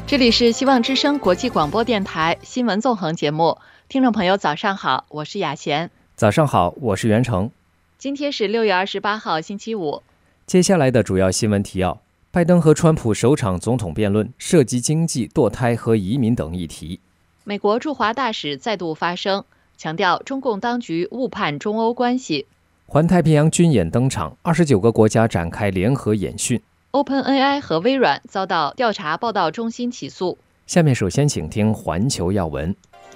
这里是希望之声国际广播电台新闻纵横节目，听众朋友早上好，我是雅贤。 早上好，我是袁成。 今天是6月28号星期五。 接下来的主要新闻提要：拜登和川普首场总统辩论涉及经济、堕胎和移民等议题。 美国驻华大使再度发声，强调中共当局误判中欧关系。 环太平洋军演登场，29个国家展开联合演训。 OpenAI 和微软遭到调查报道中心起诉。 下面首先请听环球要闻。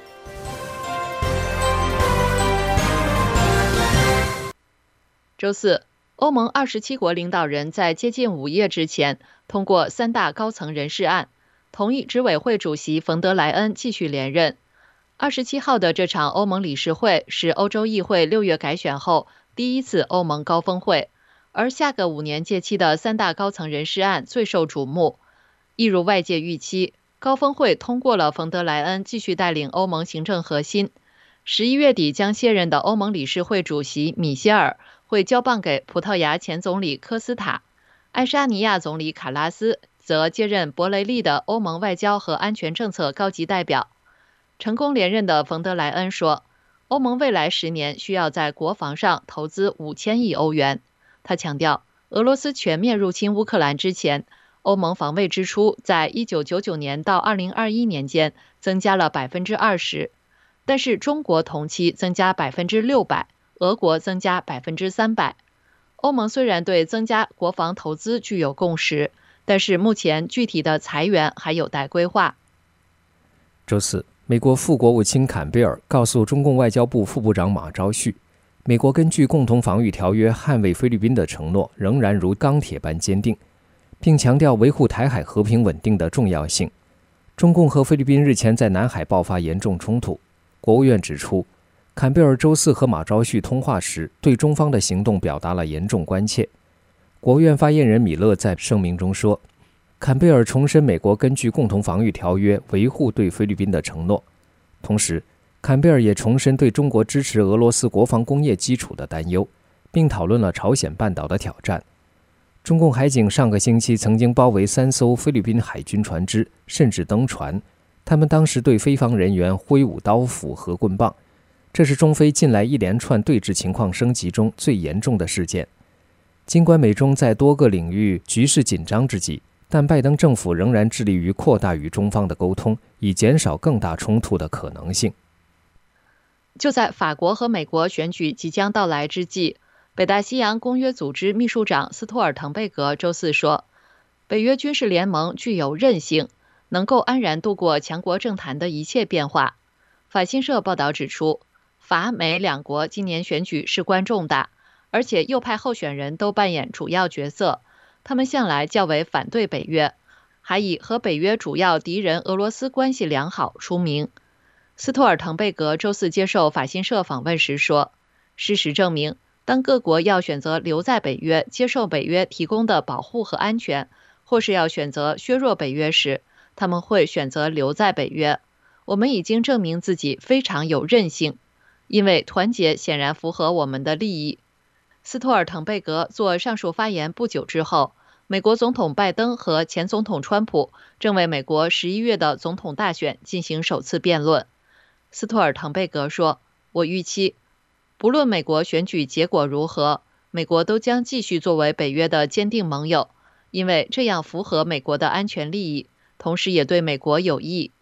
周四，欧盟27国领导人在接近午夜之前通过3大高层人事案，同意执委会主席冯德莱恩继续连任。27号的这场欧盟理事会是欧洲议会6月改选后第一次欧盟高峰会，而下个5年届期的3大高层人事案最受瞩目。一如外界预期，高峰会通过了冯德莱恩继续带领欧盟行政核心。11月底将卸任的欧盟理事会主席米歇尔会交棒给葡萄牙前总理科斯塔，爱沙尼亚总理卡拉斯则接任博雷利的欧盟外交和安全政策高级代表。成功连任的冯德莱恩说，欧盟未来10年需要在国防上投资5000亿欧元。他强调，俄罗斯全面入侵乌克兰之前，欧盟防卫支出在1999年到2021年间增加了20%，但是中国同期增加600%，俄国增加300%。欧盟虽然对增加国防投资具有共识，但是目前具体的裁员还有待规划。 周四，美国副国务卿坎贝尔告诉中共外交部副部长马朝旭，美国根据共同防御条约捍卫菲律宾的承诺仍然如钢铁般坚定，并强调维护台海和平稳定的重要性。中共和菲律宾日前在南海爆发严重冲突，国务院指出，坎贝尔周四和马朝旭通话时对中方的行动表达了严重关切。国务院发言人米勒在声明中说，坎贝尔重申美国根据共同防御条约维护对菲律宾的承诺，同时坎贝尔也重申对中国支持俄罗斯国防工业基础的担忧，并讨论了朝鲜半岛的挑战。中共海警上个星期曾经包围3艘菲律宾海军船只，甚至登船，他们当时对菲方人员挥舞刀斧和棍棒，这是中菲近来一连串对峙情况升级中最严重的事件。尽管美中在多个领域局势紧张之际，但拜登政府仍然致力于扩大与中方的沟通，以减少更大冲突的可能性。 就在法国和美国选举即将到来之际，北大西洋公约组织秘书长斯托尔滕贝格周四说，北约军事联盟具有韧性，能够安然度过强国政坛的一切变化。法新社报道指出，法美两国今年选举事关重大，而且右派候选人都扮演主要角色，他们向来较为反对北约，还以和北约主要敌人俄罗斯关系良好出名。斯托尔滕贝格周四接受法新社访问时说，事实证明，当各国要选择留在北约，接受北约提供的保护和安全，或是要选择削弱北约时，他们会选择留在北约。我们已经证明自己非常有韧性，因为团结显然符合我们的利益。斯托尔滕贝格做上述发言不久之后，美国总统拜登和前总统川普正为美国11月的总统大选进行首次辩论。斯托尔滕贝格说，我预期，不论美国选举结果如何，美国都将继续作为北约的坚定盟友，因为这样符合美国的安全利益，同时也对美国有益。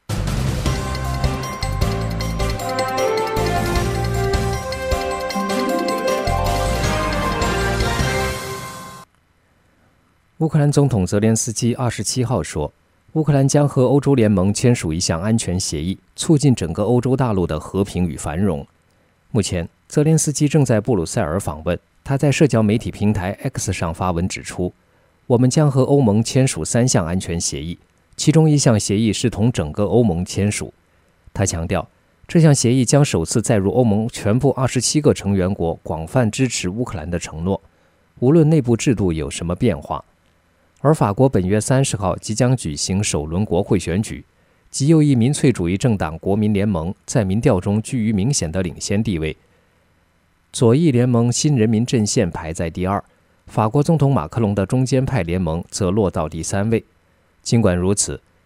乌克兰总统泽连斯基27号说，乌克兰将和欧洲联盟签署一项安全协议，促进整个欧洲大陆的和平与繁荣。目前，泽连斯基正在布鲁塞尔访问，他在社交媒体平台 X 上发文指出，我们将和欧盟签署3项安全协议，其中一项协议是同整个欧盟签署。他强调，这项协议将首次载入欧盟全部27个成员国广泛支持乌克兰的承诺，无论内部制度有什么变化。而法国本月30号即将举行首轮国会选举，极右翼民粹主义政党国民联盟在民调中居于明显的领先地位，左翼联盟新人民阵线排在第2，法国总统马克龙的中间派联盟则落到第3位。尽管如此，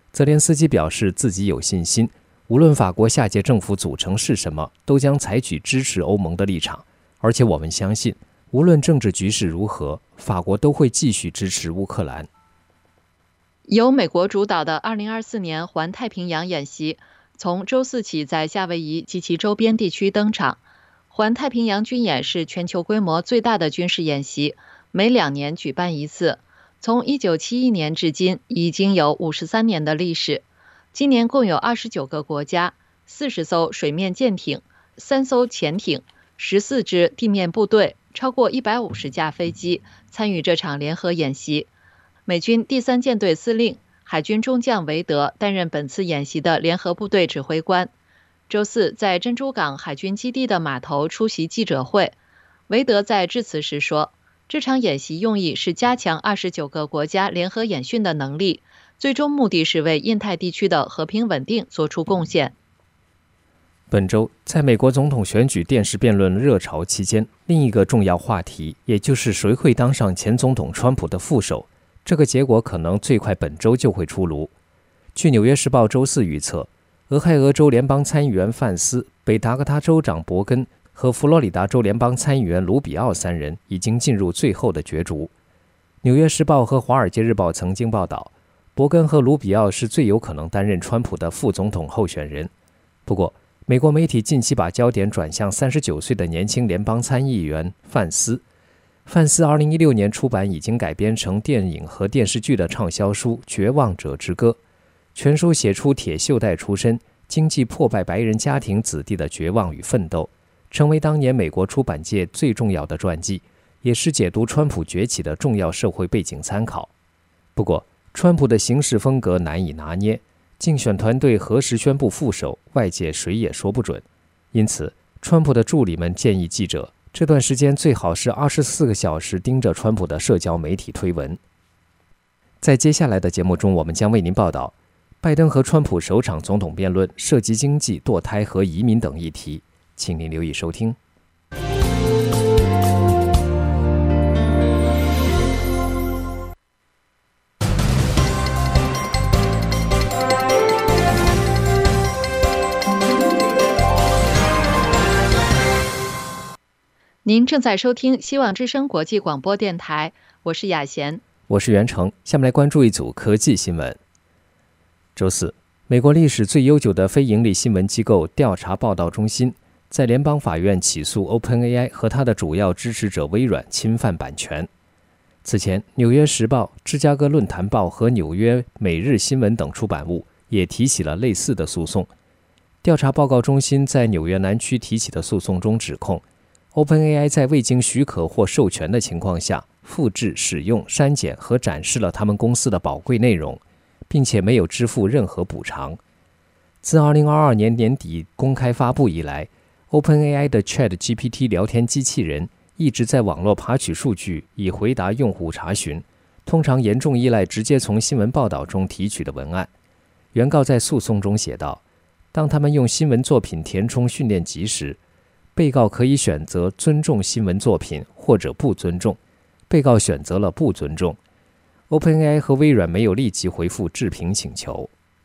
泽连斯基表示自己有信心，无论法国下届政府组成是什么，都将采取支持欧盟的立场，而且我们相信，无论政治局势如何，法国都会继续支持乌克兰。 由美国主导的2024年环太平洋演习从周四起在夏威夷及其周边地区登场。环太平洋军演是全球规模最大的军事演习，每2年举办一次。从1971年至今，已经有53年的历史。今年共有29个国家、40艘水面舰艇、3艘潜艇、14支地面部队、超过150架飞机参与这场联合演习。美军第3舰队司令、海军中将韦德担任本次演习的联合部队指挥官。周四在珍珠港海军基地的码头出席记者会，韦德在致辞时说，这场演习用意是加强29个国家联合演训的能力，最终目的是为印太地区的和平稳定做出贡献。 本周，在美国总统选举电视辩论热潮期间，另一个重要话题，也就是谁会当上前总统川普的副手，这个结果可能最快本周就会出炉。据《纽约时报》周四预测，俄亥俄州联邦参议员范斯、北达科他州长伯根和佛罗里达州联邦参议员卢比奥3人已经进入最后的角逐。《纽约时报》和《华尔街日报》曾经报道，伯根和卢比奥是最有可能担任川普的副总统候选人。不过，美国媒体近期把焦点转向39岁的年轻联邦参议员范斯。范斯2016年出版已经改编成电影和电视剧的畅销书《绝望者之歌》，全书写出铁锈带出身、经济破败白人家庭子弟的绝望与奋斗，成为当年美国出版界最重要的传记，也是解读川普崛起的重要社会背景参考。不过，川普的行事风格难以拿捏，竞选团队何时宣布副手，外界谁也说不准。因此，川普的助理们建议记者，这段时间最好是24个小时盯着川普的社交媒体推文。在接下来的节目中，我们将为您报道拜登和川普首场总统辩论涉及经济、堕胎和移民等议题，请您留意收听。 您正在收听希望之声国际广播电台，我是雅贤， 我是袁成。下面来关注一组科技新闻。周四，美国历史最悠久的非营利新闻机构调查报道中心在联邦法院起诉 OpenAI 和他的主要支持者微软侵犯版权。此前，《纽约时报》、芝加哥论坛报和纽约每日新闻等出版物也提起了类似的诉讼。调查报告中心在纽约南区提起的诉讼中指控OpenAI 在未经许可或授权的情况下，复制、使用、删减和展示了他们公司的宝贵内容，并且没有支付任何补偿。自2022年年底公开发布以来， OpenAI 的 ChatGPT 聊天机器人一直在网络爬取数据以回答用户查询，通常严重依赖直接从新闻报道中提取的文案。原告在诉讼中写道，当他们用新闻作品填充训练集时，被告可以选择尊重新闻作品或者不尊重，被告选择了不尊重。OpenAI 和微软没有立即回复置评请求。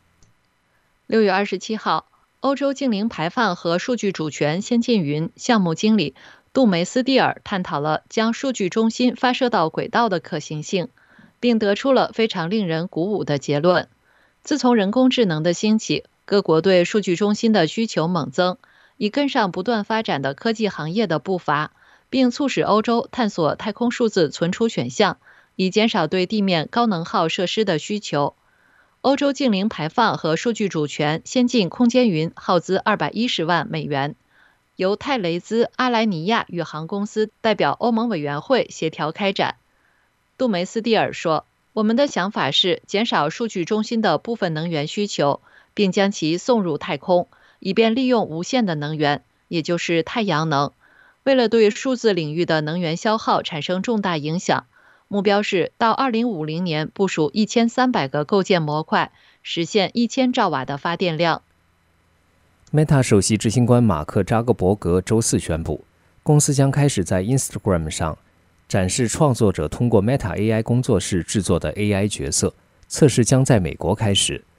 6月27号，欧洲净零排放和数据主权先进云项目经理杜梅斯蒂尔探讨了将数据中心发射到轨道的可行性，并得出了非常令人鼓舞的结论。自从人工智能的兴起，各国对数据中心的需求猛增，以跟上不断发展的科技行业的步伐，并促使欧洲探索太空数字存储选项，以减少对地面高能耗设施的需求。欧洲净零排放和数据主权先进空间云耗资210万美元，由泰雷兹阿莱尼亚宇航公司代表欧盟委员会协调开展。杜梅斯蒂尔说，我们的想法是减少数据中心的部分能源需求，并将其送入太空，以便利用无限的能源，也就是太阳能。为了对数字领域的能源消耗产生重大影响，目标是到2050年部署1300个构建模块，实现1000兆瓦的发电量。 Meta 首席执行官马克·扎克伯格周四宣布，公司将开始在 Instagram 上展示创作者通过 Meta AI 工作室制作的 AI 角色，测试将在美国开始。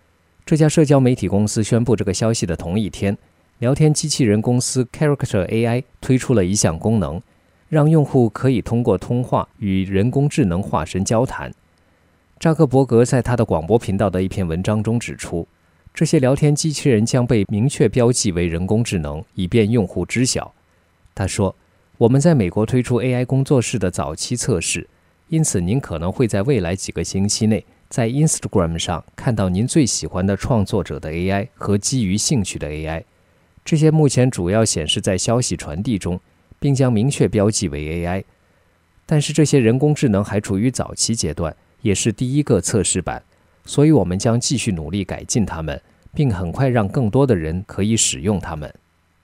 这家社交媒体公司宣布这个消息的同一天，聊天机器人公司 Character AI 推出了一项功能，让用户可以通过通话与人工智能化身交谈。扎克伯格在他的广播频道的一篇文章中指出，这些聊天机器人将被明确标记为人工智能，以便用户知晓。他说，我们在美国推出 AI 工作室的早期测试，因此您可能会在未来几个星期内在 Instagram 上看到您最喜欢的创作者的 AI 和基于兴趣的 AI。 这些目前主要显示在消息传递中，并将明确标记为 AI。 但是这些人工智能还处于早期阶段，也是第一个测试版，所以我们将继续努力改进它们，并很快让更多的人可以使用它们。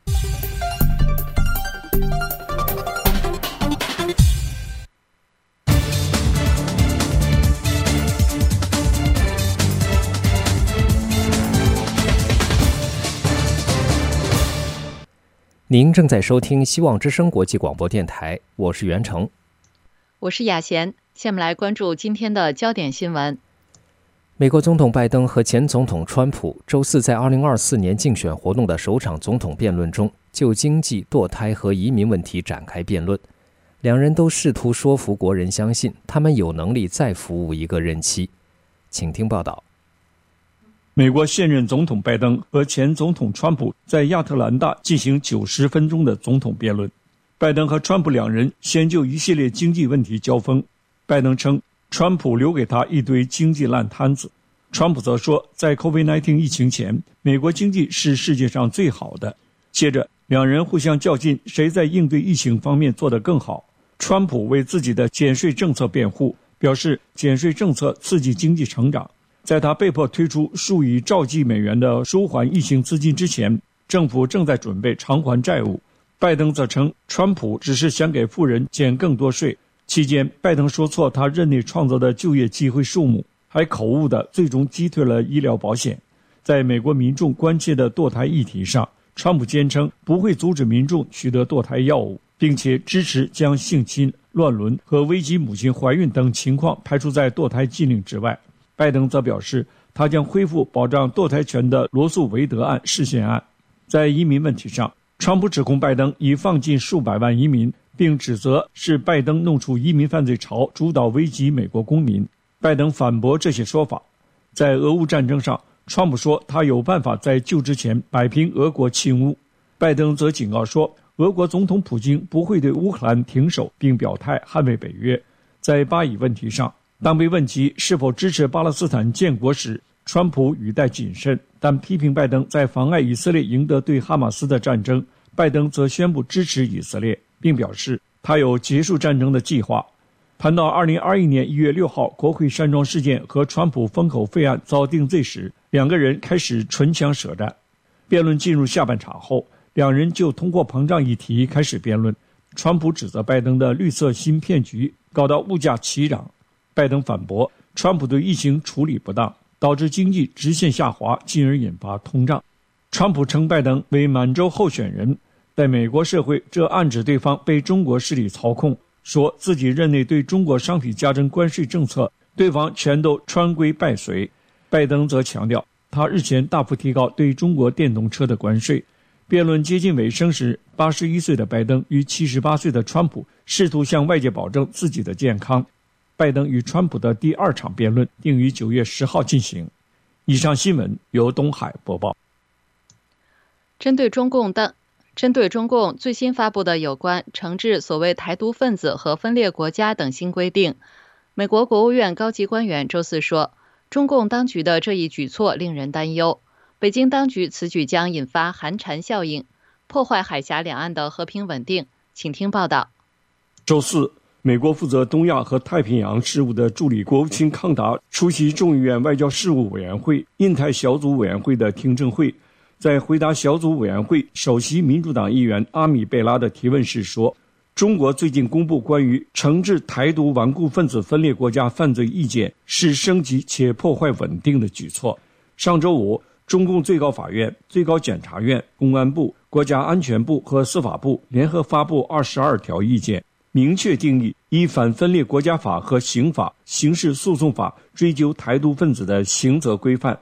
您正在收听希望之声国际广播电台，我是袁成， 我是雅贤。下面来关注今天的焦点新闻。 美国总统拜登和前总统川普周四在2024年竞选活动的首场总统辩论中，就经济、堕胎和移民问题展开辩论。两人都试图说服国人相信他们有能力再服务一个任期。请听报道。 美国现任总统拜登和前总统川普在亚特兰大进行90分钟的总统辩论。拜登和川普两人先就一系列经济问题交锋。拜登称川普留给他一堆经济烂摊子，川普则说在 COVID-19 疫情前，美国经济是世界上最好的。接着两人互相较劲，谁在应对疫情方面做得更好。川普为自己的减税政策辩护，表示减税政策刺激经济成长。在他被迫推出数以兆计美元的舒缓疫情资金之前，政府正在准备偿还债务。拜登则称川普只是想给富人减更多税。期间，拜登说错他任内创造的就业机会数目，还口误的最终击退了医疗保险。在美国民众关切的堕胎议题上，川普坚称不会阻止民众取得堕胎药物，并且支持将性侵、乱伦和危及母亲怀孕等情况排除在堕胎禁令之外。拜登则表示，他将恢复保障堕胎权的罗诉韦德案释宪案。在移民问题上，川普指控拜登已放进数百万移民，并指责是拜登弄出移民犯罪潮，主导危及美国公民。拜登反驳这些说法。在俄乌战争上，川普说他有办法在就职前摆平俄国侵乌。拜登则警告说，俄国总统普京不会对乌克兰停手，并表态捍卫北约。在巴以问题上，当被问及是否支持巴勒斯坦建国时，川普语带谨慎，但批评拜登在妨碍以色列赢得对哈马斯的战争。拜登则宣布支持以色列，并表示他有结束战争的计划。谈到2021年1月6号国会山庄事件和川普封口费案遭定罪时，两个人开始唇枪舌战。辩论进入下半场后，两人就通货膨胀议题开始辩论。川普指责拜登的绿色新骗局搞到物价齐涨。拜登反驳川普对疫情处理不当，导致经济直线下滑，进而引发通胀。川普称拜登为满洲候选人，在美国社会，这暗指对方被中国势力操控，说自己任内对中国商品加征关税政策，对方全都穿规拜随。拜登则强调，他日前大幅提高对中国电动车的关税。辩论接近尾声时，81岁的拜登与78岁的川普试图向外界保证自己的健康。拜登与川普的第二场辩论定于9月10号进行。以上新闻由东海播报。 针对中共最新发布的有关惩治所谓台独分子和分裂国家等新规定，美国国务院高级官员周四说，中共当局的这一举措令人担忧。北京当局此举将引发寒蝉效应，破坏海峡两岸的和平稳定。请听报道。 周四，美国负责东亚和太平洋事务的助理国务卿康达出席众议院外交事务委员会印太小组委员会的听证会，在回答小组委员会首席民主党议员阿米贝拉的提问时说，中国最近公布关于惩治台独顽固分子分裂国家犯罪意见是升级且破坏稳定的举措。上周五，中共最高法院、最高检察院、公安部、国家安全部和司法部联合发布22条意见，明确定义依反分裂国家法和刑法、刑事诉讼法追究台独分子的刑责规范。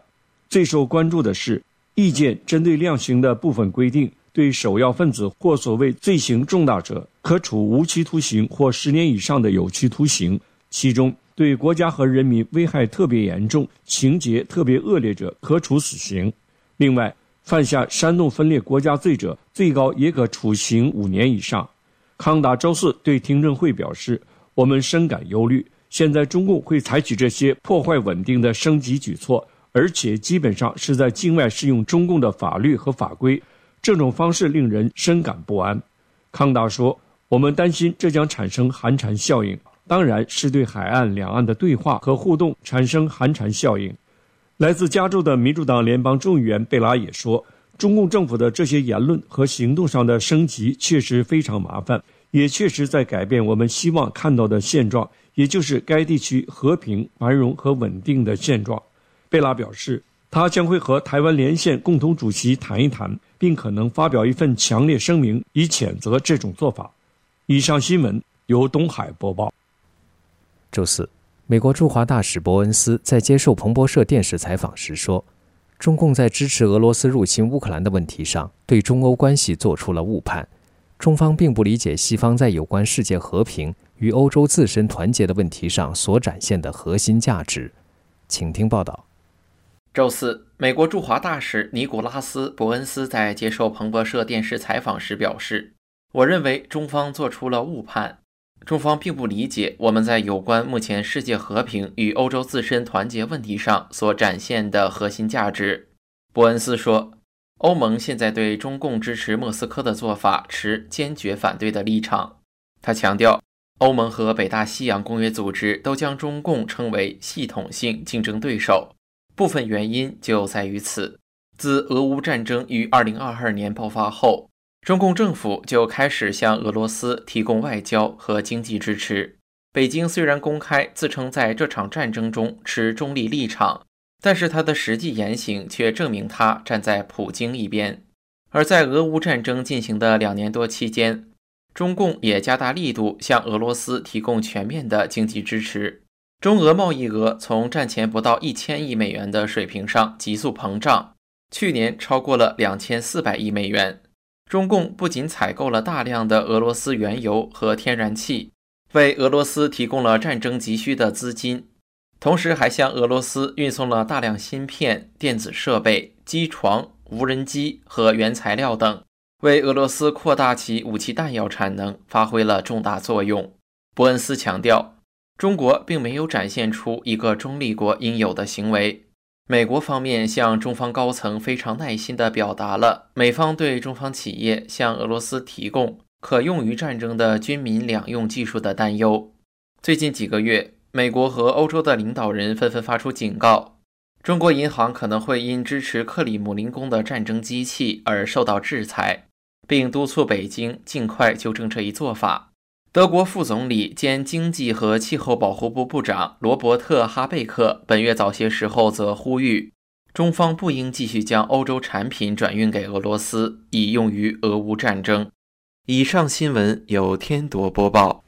最受关注的是意见针对量刑的部分规定，对首要分子或所谓罪行重大者，可处无期徒刑或10年以上的有期徒刑，其中对国家和人民危害特别严重、情节特别恶劣者，可处死刑。另外，犯下煽动分裂国家罪者，最高也可处刑5年以上。康达周四对听证会表示，我们深感忧虑，现在中共会采取这些破坏稳定的升级举措，而且基本上是在境外适用中共的法律和法规，这种方式令人深感不安。康达说，我们担心这将产生寒蝉效应，当然是对海岸两岸的对话和互动产生寒蝉效应。来自加州的民主党联邦众议员贝拉也说，中共政府的这些言论和行动上的升级确实非常麻烦，也确实在改变我们希望看到的现状，也就是该地区和平、繁荣和稳定的现状。贝拉表示，他将会和台湾连线共同主席谈一谈，并可能发表一份强烈声明，以谴责这种做法。以上新闻由东海播报。 周四，美国驻华大使伯恩斯在接受彭博社电视采访时说，中共在支持俄罗斯入侵乌克兰的问题上，对中欧关系做出了误判。中方并不理解西方在有关世界和平与欧洲自身团结的问题上所展现的核心价值。请听报道。 周四，美国驻华大使尼古拉斯·伯恩斯在接受彭博社电视采访时表示，我认为中方做出了误判。中方并不理解我们在有关目前世界和平与欧洲自身团结问题上所展现的核心价值。伯恩斯说，欧盟现在对中共支持莫斯科的做法持坚决反对的立场。他强调，欧盟和北大西洋公约组织都将中共称为系统性竞争对手，部分原因就在于此。自俄乌战争于2022年爆发后，中共政府就开始向俄罗斯提供外交和经济支持。北京虽然公开自称在这场战争中持中立立场，但是他的实际言行却证明他站在普京一边。而在俄乌战争进行的2年多期间，中共也加大力度向俄罗斯提供全面的经济支持。中俄贸易额从战前不到1000亿美元的水平上急速膨胀，去年超过了2400亿美元。中共不仅采购了大量的俄罗斯原油和天然气，为俄罗斯提供了战争急需的资金，同时还向俄罗斯运送了大量芯片、电子设备、机床、无人机和原材料等，为俄罗斯扩大其武器弹药产能发挥了重大作用。伯恩斯强调，中国并没有展现出一个中立国应有的行为。美国方面向中方高层非常耐心地表达了美方对中方企业向俄罗斯提供可用于战争的军民两用技术的担忧。最近几个月，美国和欧洲的领导人纷纷发出警告，中国银行可能会因支持克里姆林宫的战争机器而受到制裁，并督促北京尽快纠正这一做法。德国副总理兼经济和气候保护部部长罗伯特·哈贝克本月早些时候则呼吁，中方不应继续将欧洲产品转运给俄罗斯，以用于俄乌战争。以上新闻由天铎播报。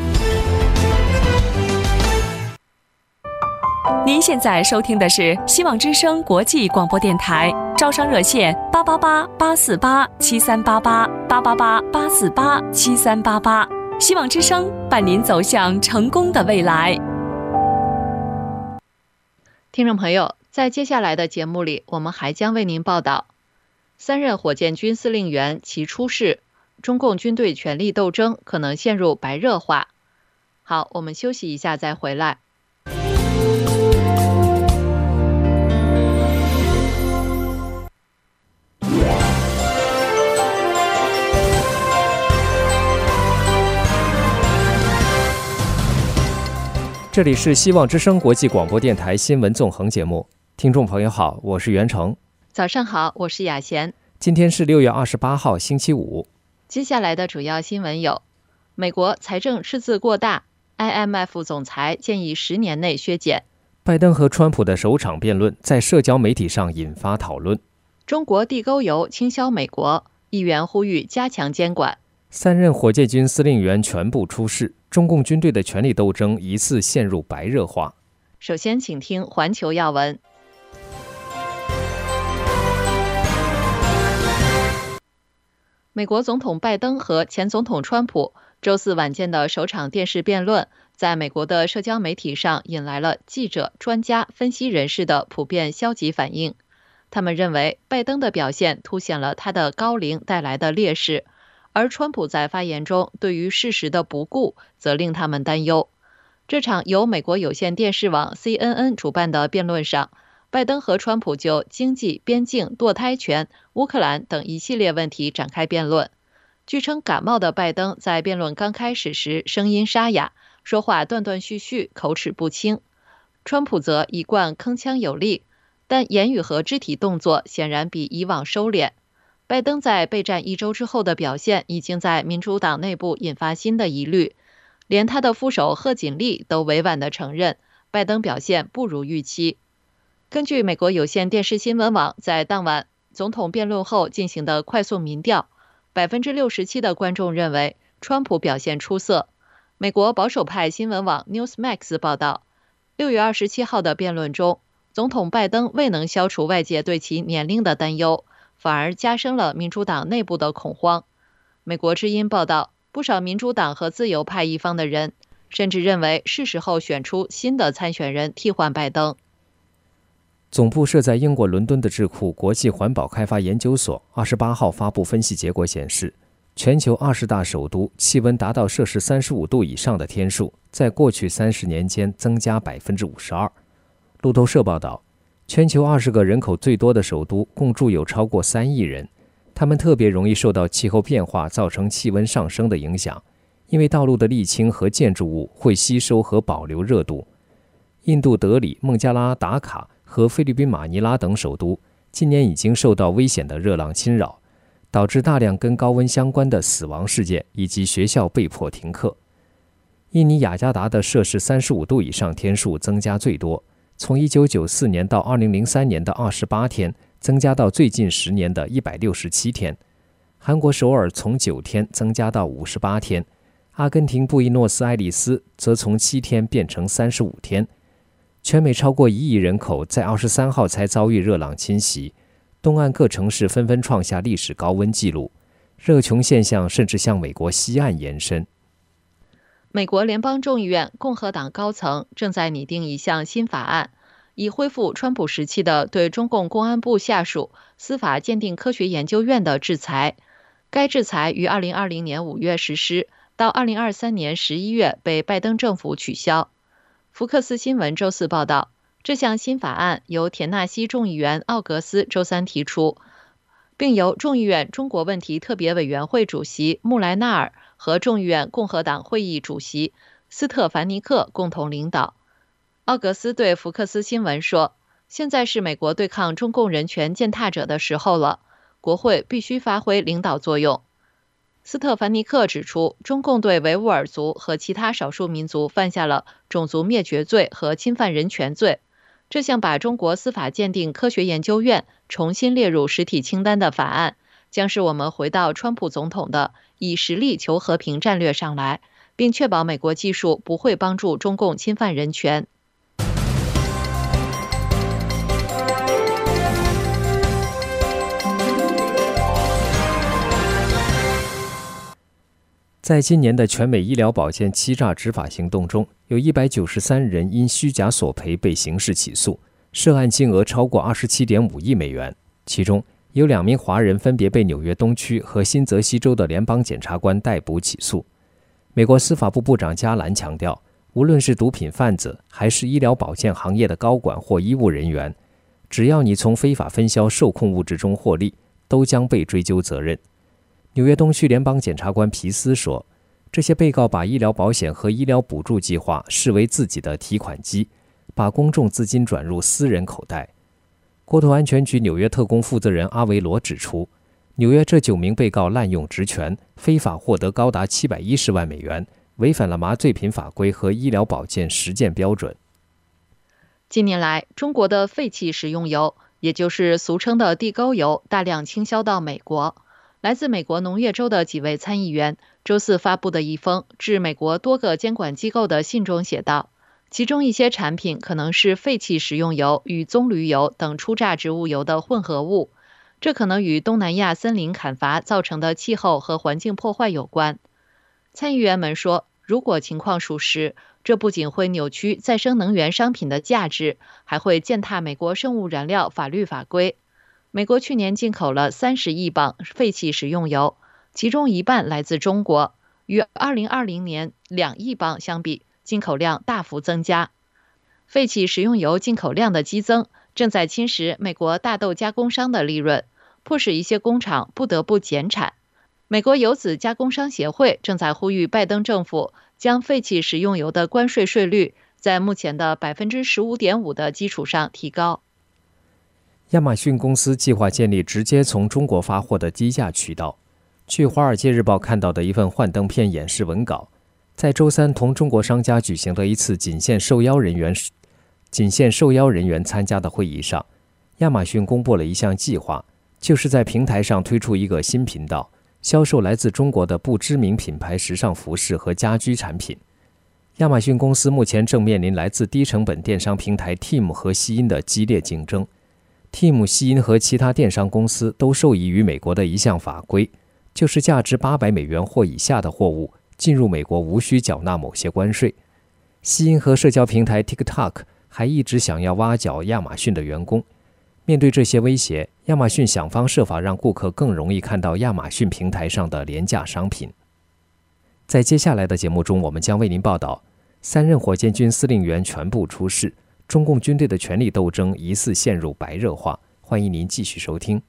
您现在收听的是希望之声国际广播电台，招商热线888-848-7388，888-848-7388。希望之声伴您走向成功的未来。 听众朋友，在接下来的节目里，我们还将为您报道3任火箭军司令员齐出事，中共军队权力斗争可能陷入白热化。好，我们休息一下再回来。 这里是希望之声国际广播电台新闻纵横节目，听众朋友好，我是袁成。 早上好，我是雅贤。 今天是6月28号星期五。 接下来的主要新闻有：美国财政赤字过大， IMF 总裁建议10年内削减； 拜登和川普的首场辩论在社交媒体上引发讨论； 中国地沟油倾销美国，议员呼吁加强监管 ；3任火箭军司令员全部出事，中共军队的权力斗争疑似陷入白热化。 首先请听环球要闻。 美国总统拜登和前总统川普周四晚间的首场电视辩论，在美国的社交媒体上引来了记者、专家、分析人士的普遍消极反应。他们认为拜登的表现凸显了他的高龄带来的劣势，而川普在发言中对于事实的不顾则令他们担忧。这场由美国有线电视网 CNN 主办的辩论上，拜登和川普就经济、边境、堕胎权、乌克兰等一系列问题展开辩论。据称感冒的拜登在辩论刚开始时声音沙哑，说话断断续续，口齿不清。川普则一贯铿锵有力，但言语和肢体动作显然比以往收敛。拜登在备战1周之后的表现已经在民主党内部引发新的疑虑，连他的副手贺锦丽都委婉地承认拜登表现不如预期。根据美国有线电视新闻网在当晚总统辩论后进行的快速民调，67%的观众认为川普表现出色。美国保守派新闻网 Newsmax 报道，6月27号的辩论中，总统拜登未能消除外界对其年龄的担忧，反而加深了民主党内部的恐慌。美国之音报道，不少民主党和自由派一方的人甚至认为是时候选出新的参选人替换拜登。 总部设在英国伦敦的智库国际环保开发研究所28号发布分析结果显示，全球20大首都气温达到摄氏35度以上的天数，在过去30年间增加 52%。路透社报道，全球20个人口最多的首都共住有超过3亿人，他们特别容易受到气候变化造成气温上升的影响，因为道路的沥青和建筑物会吸收和保留热度。印度德里、孟加拉达卡和菲律宾马尼拉等首都今年已经受到危险的热浪侵扰，导致大量跟高温相关的死亡事件，以及学校被迫停课。印尼雅加达的摄氏35度以上天数增加最多，从1994年到2003年的28天增加到最近10年的167天。韩国首尔从9天增加到58天，阿根廷布宜诺斯艾利斯则从7天变成35天。全美超过1亿人口在23号才遭遇热浪侵袭，东岸各城市纷纷创下历史高温纪录，热穷现象甚至向美国西岸延伸。 美国联邦众议院共和党高层正在拟定一项新法案，以恢复川普时期的对中共公安部下属司法鉴定科学研究院的制裁。该制裁于2020年5月实施，到2023年11月被拜登政府取消。福克斯新闻周四报道，这项新法案由田纳西众议员奥格斯周三提出，并由众议院中国问题特别委员会主席穆莱纳尔和众议院共和党会议主席斯特凡尼克共同领导。奥格斯对福克斯新闻说，现在是美国对抗中共人权践踏者的时候了，国会必须发挥领导作用。斯特凡尼克指出，中共对维吾尔族和其他少数民族犯下了种族灭绝罪和侵犯人权罪。这项把中国司法鉴定科学研究院重新列入实体清单的法案，将是我们回到川普总统的以实力求和平战略上来，并确保美国技术不会帮助中共侵犯人权。 在今年的全美医疗保健欺诈执法行动中，有193人因虚假索赔被刑事起诉，涉案金额超过27.5亿美元。其中有2名华人分别被纽约东区和新泽西州的联邦检察官逮捕起诉。美国司法部部长加兰强调，无论是毒品贩子还是医疗保健行业的高管或医务人员，只要你从非法分销受控物质中获利，都将被追究责任。纽约东区联邦检察官皮斯说，这些被告把医疗保险和医疗补助计划视为自己的提款机，把公众资金转入私人口袋。国土安全局纽约特工负责人阿维罗指出，纽约这9名被告滥用职权，非法获得高达710万美元，违反了麻醉品法规和医疗保健实践标准。 近年来，中国的废弃食用油，也就是俗称的地沟油，大量倾销到美国。来自美国农业州的几位参议员周四发布的一封致美国多个监管机构的信中写道，其中一些产品可能是废弃食用油与棕榈油等初榨植物油的混合物， 这可能与东南亚森林砍伐造成的气候和环境破坏有关。参议员们说，如果情况属实，这不仅会扭曲再生能源商品的价值，还会践踏美国生物燃料法律法规。美国去年进口了30亿磅废弃食用油，其中一半来自中国，与2020年2亿磅相比，进口量大幅增加。废弃食用油进口量的激增，正在侵蚀美国大豆加工商的利润，迫使一些工厂不得不减产。美国油脂加工商协会正在呼吁拜登政府将废弃食用油的关税税率在目前的 15.5% 的基础上提高。 亚马逊公司计划建立直接从中国发货的低价渠道。据《华尔街日报》看到的一份幻灯片演示文稿，在周三同中国商家举行的一次仅限受邀人员参加的会议上，亚马逊公布了一项计划，就是在平台上推出一个新频道，销售来自中国的不知名品牌时尚服饰和家居产品。亚马逊公司目前正面临来自低成本电商平台 Temu 和西音的激烈竞争。Temu、西音和其他电商公司都受益于美国的一项法规，就是价值$800或以下的货物进入美国无需缴纳某些关税。西音和社交平台 TikTok 还一直想要挖角亚马逊的员工。面对这些威胁，亚马逊想方设法让顾客更容易看到亚马逊平台上的廉价商品。在接下来的节目中，我们将为您报道3任火箭军司令员全部出事，中共军队的权力斗争疑似陷入白热化。欢迎您继续收听。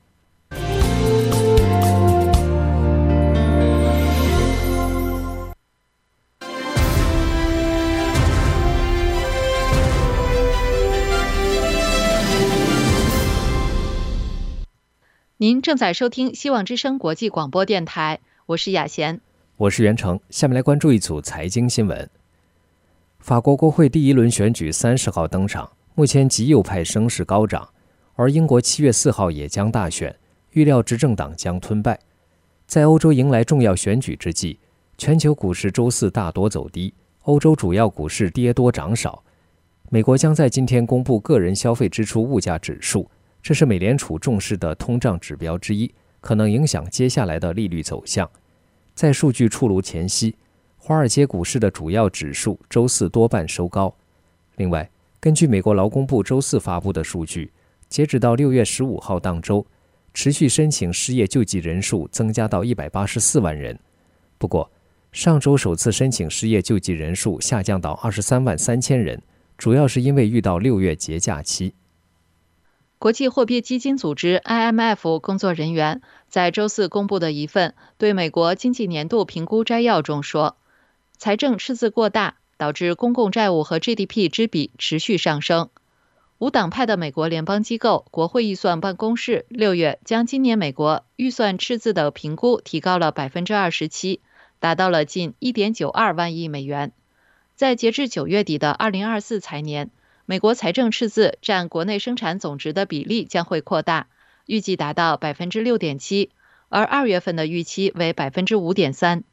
您正在收听希望之声国际广播电台，我是雅贤， 我是袁成。下面来关注一组财经新闻。法国国会第一轮选举30号登场，目前极右派声势高涨，而英国7月4号也将大选，预料执政党将吞败。在欧洲迎来重要选举之际，全球股市周四大多走低，欧洲主要股市跌多涨少。美国将在今天公布个人消费支出物价指数，这是美联储重视的通胀指标之一，可能影响接下来的利率走向。在数据出炉前夕，华尔街股市的主要指数周四多半收高。另外，根据美国劳工部周四发布的数据，截止到6月15号当周，持续申请失业救济人数增加到184万人。不过，上周首次申请失业救济人数下降到23万3000人，主要是因为遇到6月节假期。 国际货币基金组织 IMF 工作人员在周四公布的一份对美国经济年度评估摘要中说，财政赤字过大，导致公共债务和 GDP 之比持续上升。无党派的美国联邦机构国会预算办公室6月将今年美国预算赤字的评估提高了 27%， 达到了近 1.92 万亿美元。在截至9月底的2024财年，美国财政赤字占国内生产总值的比例将会扩大，预计达到 6.7%， 而2月份的预期为 5.3%。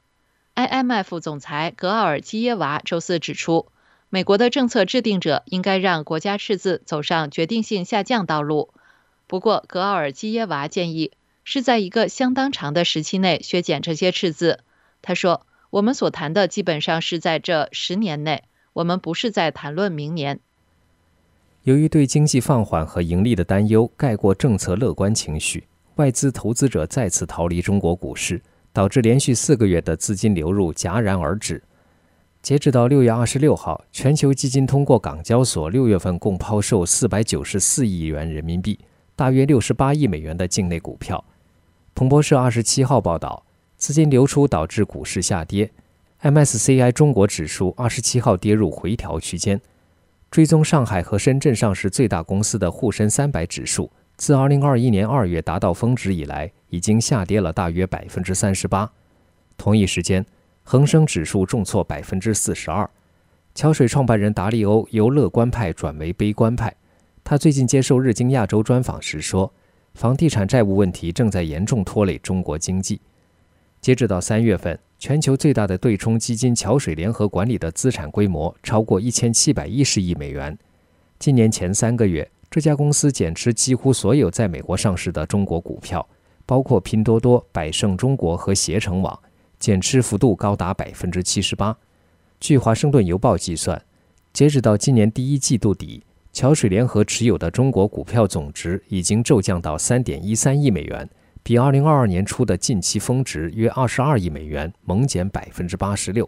IMF 总裁格奥尔基耶娃周四指出，美国的政策制定者应该让国家赤字走上决定性下降道路。不过，格奥尔基耶娃建议是在一个相当长的时期内削减这些赤字。他说，我们所谈的基本上是在这10年内，我们不是在谈论明年。 由于对经济放缓和盈利的担忧盖过政策乐观情绪，外资投资者再次逃离中国股市，导致连续4个月的资金流入戛然而止。截止到6月26号，全球基金通过港交所6月份共抛售494亿元人民币，大约68亿美元的境内股票。彭博社27号报道，资金流出导致股市下跌， MSCI 中国指数27号跌入回调区间。追踪上海和深圳上市最大公司的沪深300指数，自2021年2月达到峰值以来，已经下跌了大约 38%。 同一时间，恒生指数重挫 42%。 桥水创办人达利欧由乐观派转为悲观派。他最近接受日经亚洲专访时说，房地产债务问题正在严重拖累中国经济。截止到3月份，全球最大的对冲基金桥水联合管理的资产规模超过1710亿美元。今年前3个月， 这家公司减持几乎所有在美国上市的中国股票，包括拼多多、百胜中国和携程网，减持幅度高达 78%。 据华盛顿邮报计算，截止到今年第一季度底，桥水联合持有的中国股票总值已经骤降到 3.13 亿美元，比2022年初的近期峰值约22亿美元猛减 86%。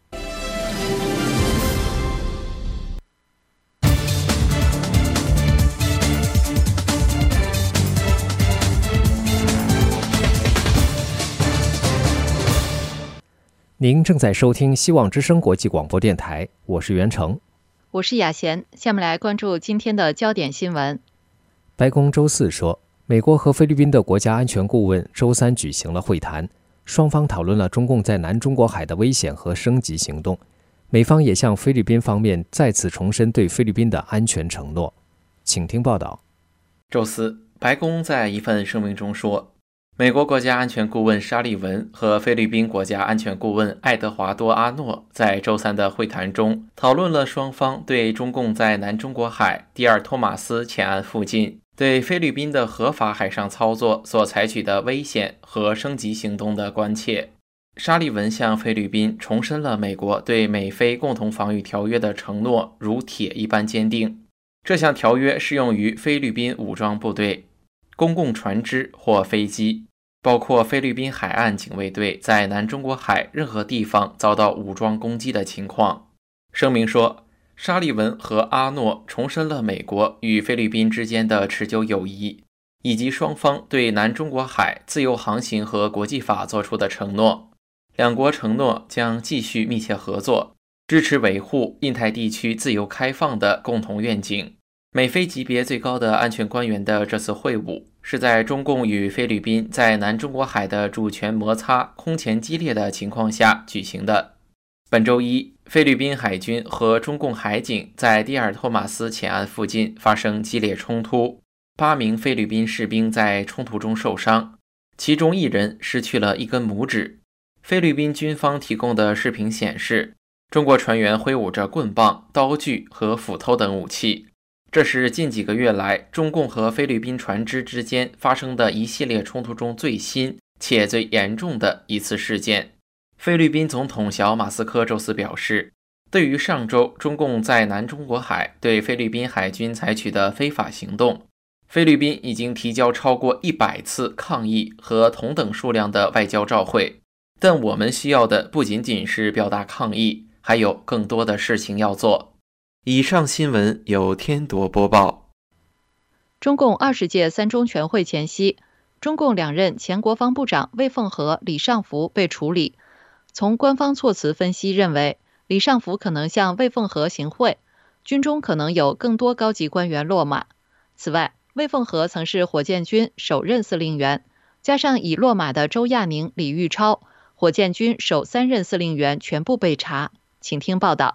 您正在收听希望之声国际广播电台，我是袁成， 我是雅贤。下面来关注今天的焦点新闻。 白宫周四说，美国和菲律宾的国家安全顾问周三举行了会谈，双方讨论了中共在南中国海的危险和升级行动。美方也向菲律宾方面再次重申对菲律宾的安全承诺。请听报道。 周四，白宫在一份声明中说，美国国家安全顾问沙利文和菲律宾国家安全顾问爱德华多·阿诺在周三的会谈中讨论了双方对中共在南中国海第二托马斯潜岸附近对菲律宾的合法海上操作所采取的危险和升级行动的关切。沙利文向菲律宾重申了美国对美菲共同防御条约的承诺如铁一般坚定。这项条约适用于菲律宾武装部队、公共船只或飞机，包括菲律宾海岸警卫队在南中国海任何地方遭到武装攻击的情况。声明说，沙利文和阿诺重申了美国与菲律宾之间的持久友谊，以及双方对南中国海自由航行和国际法作出的承诺。两国承诺将继续密切合作，支持维护印太地区自由开放的共同愿景。美菲级别最高的安全官员的这次会晤是在中共与菲律宾在南中国海的主权摩擦空前激烈的情况下举行的。本周一，菲律宾海军和中共海警在第二托马斯潜岸附近发生激烈冲突，8名菲律宾士兵在冲突中受伤，其中1人失去了1根拇指。菲律宾军方提供的视频显示，中国船员挥舞着棍棒、刀具和斧头等武器。这是近几个月来中共和菲律宾船只之间发生的一系列冲突中最新且最严重的一次事件。菲律宾总统小马斯科周四表示，对于上周中共在南中国海对菲律宾海军采取的非法行动，菲律宾已经提交超过100次抗议和同等数量的外交照会，但我们需要的不仅仅是表达抗议，还有更多的事情要做。以上新闻由天铎播报。 中共20届三中全会前夕，中共2任前国防部长魏凤和、李尚福被处理。从官方措辞分析认为，李尚福可能向魏凤和行贿，军中可能有更多高级官员落马。此外，魏凤和曾是火箭军首任司令员，加上已落马的周亚宁、李玉超，火箭军首3任司令员全部被查。请听报道。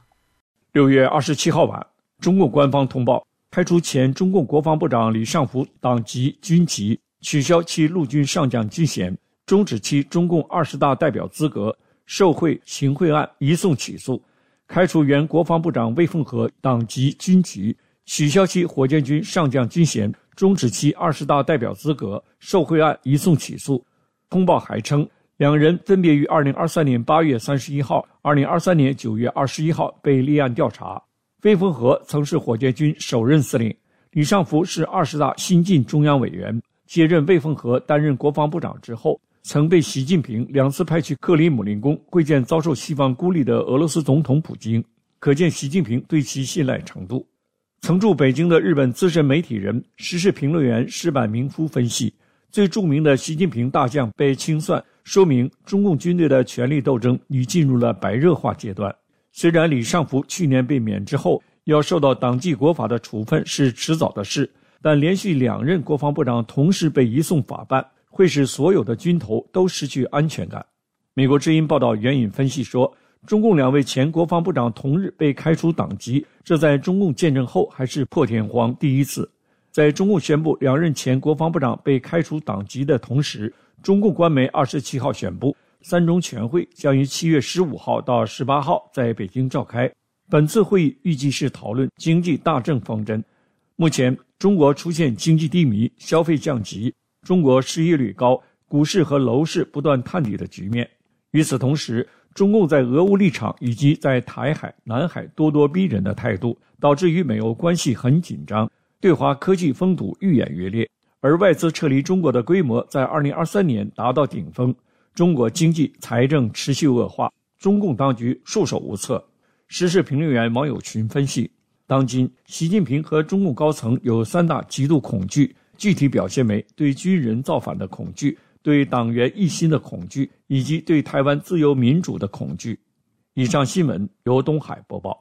6月27号晚，中共官方通报开除前中共国防部长李尚福党籍军籍，取消其陆军上将军衔，终止其中共20大代表资格，受贿行贿案移送起诉；开除原国防部长魏凤和党籍军籍，取消其火箭军上将军衔，终止其20大代表资格，受贿案移送起诉。通报还称，两人分别于2023年8月31号、2023年9月21号被立案调查。魏凤和曾是火箭军首任司令，李尚福是20大新晋中央委员。接任魏凤和担任国防部长之后，曾被习近平2次派去克里姆林宫会见遭受西方孤立的俄罗斯总统普京，可见习近平对其信赖程度。曾驻北京的日本资深媒体人、时事评论员石坂明夫分析，最著名的习近平大将被清算，说明中共军队的权力斗争已进入了白热化阶段。虽然李尚福去年被免之后要受到党纪国法的处分是迟早的事，但连续2任国防部长同时被移送法办，会使所有的军头都失去安全感。美国之音报道援引分析说，中共2位前国防部长同日被开除党籍，这在中共建政后还是破天荒第一次。在中共宣布2任前国防部长被开除党籍的同时，中共官媒27号宣布，三中全会将于7月15号到18号在北京召开。本次会议预计是讨论经济大政方针。目前， 中国出现经济低迷、消费降级，中国失业率高，股市和楼市不断探底的局面。与此同时，中共在俄乌立场以及在台海、南海咄咄逼人的态度，导致与美欧关系很紧张，对华科技封堵愈演愈烈，而外资撤离中国的规模在2023年达到顶峰，中国经济财政持续恶化，中共当局束手无策。时事评论员王友群分析，当今习近平和中共高层有3大极度恐惧，具体表现为对军人造反的恐惧，对党员一心的恐惧，以及对台湾自由民主的恐惧。以上新闻由东海播报。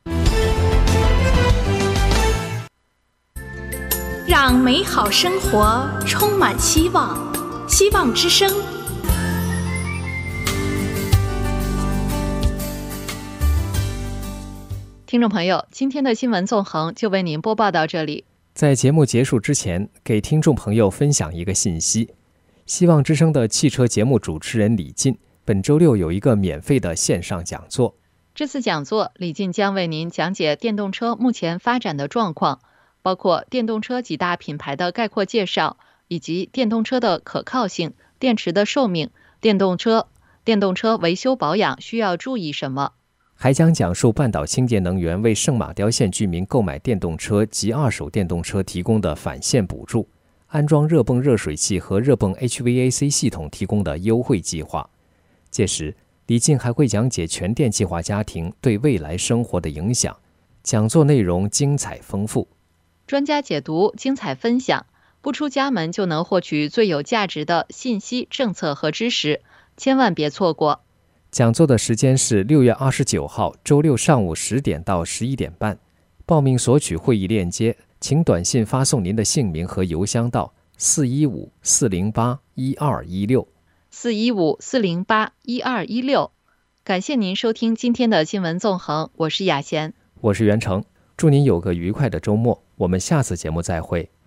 让美好生活充满希望，希望之声。 听众朋友，今天的新闻纵横就为您播报到这里。 在节目结束之前，给听众朋友分享一个信息：希望之声的汽车节目主持人李进，本周六有一个免费的线上讲座。 这次讲座，李进将为您讲解电动车目前发展的状况，包括电动车几大品牌的概括介绍，以及电动车的可靠性、电池的寿命、电动车维修保养需要注意什么。 还将讲述半岛清洁能源为圣马刁县居民购买电动车及二手电动车提供的返现补助，安装热泵热水器和热泵 HVAC 系统提供的优惠计划。届时，李进还会讲解全电气化家庭对未来生活的影响。讲座内容精彩丰富， 专家解读，精彩分享，不出家门就能获取最有价值的信息、政策和知识，千万别错过。 讲座的时间是6月29号周六上午10点到11点半。报名索取会议链接，请短信发送您的姓名和邮箱到415-408-1216 415-408-1216。感谢您收听今天的新闻纵横，我是雅贤， 我是袁成，祝您有个愉快的周末，我们下次节目再会。